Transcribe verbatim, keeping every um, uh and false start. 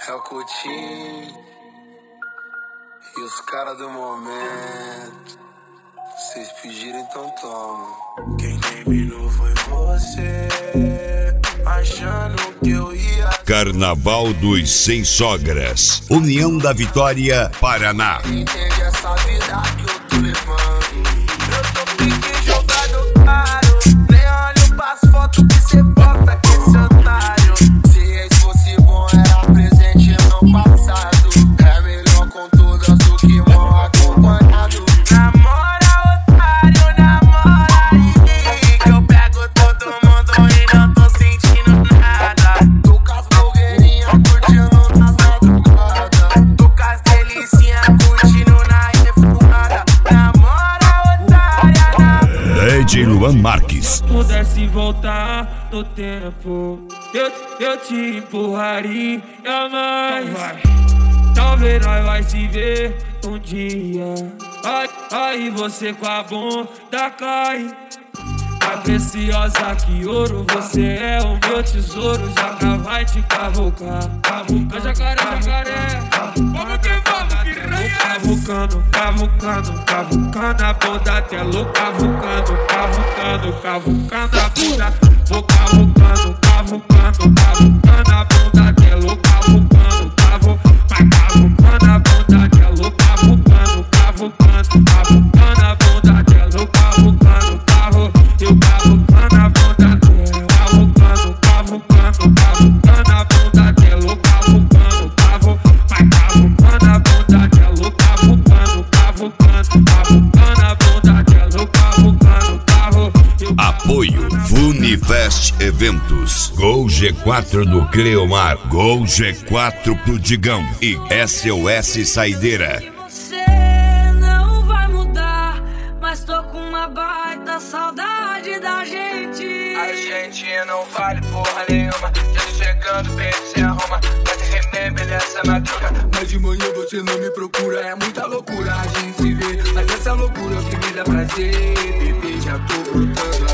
É o Coutinho e os caras do momento. Vocês pediram, então toma. Quem terminou foi você, achando que eu ia. Carnaval dos Sem Sogras, União da Vitória, Paraná. Entende essa vida que eu tô levando. Eu tô pique jogado caro. Nem olho pras fotos que cê bota com esse otário. Se esse fosse bom, era presente não passado. É melhor com todas do que mal acompanhado. Namora, otário, namora aí, que eu pego todo mundo e não tô sentindo nada. Tô com as blogueirinhas curtindo nas madrugadas. Tô com as delicinhas curtindo na refumada. Namora, otária, namora. D J Luan Marques. Se pudesse voltar no tempo, eu, eu te empurraria mais. Talvez nós vai se ver um dia. Aí, aí você com a bunda cai. A preciosa que ouro, você é o meu tesouro. Jaca vai te cavucar. Cavuca, jacaré, jacaré. Vamos que vamos, piranha. Cavucando, cavucando, cavucando a bunda dela. Cavucando, cavucando, cavucando a bunda. Vou cavucando, cavucando, cavucando a bunda dela. Cavucando, cavu, vai cavucando a bunda dela. Cavucando, cavucando, cavucando a bunda dela. Cavucando, cavu, eu cavucando a bunda dela. Cavucando, cavucando, cavucando a bunda dela. Cavucando, cavu, vai cavucando a bunda dela. Cavucando, cavucando, cavucando a bunda dela. Cavucando, cavu, eu Apoio Funifest Eventos, Gol G quatro do Cleomar, Gol G quatro pro Digão e S O S Saideira. Você não vai mudar, mas tô com uma baita saudade da gente. A gente não vale porra nenhuma. Já tô chegando, baby, se arruma. Vai te remember dessa madruga. Mas de manhã você não me procura. É muita loucura a gente se vê. Mas essa loucura que me dá prazer. Bebê, já tô brotando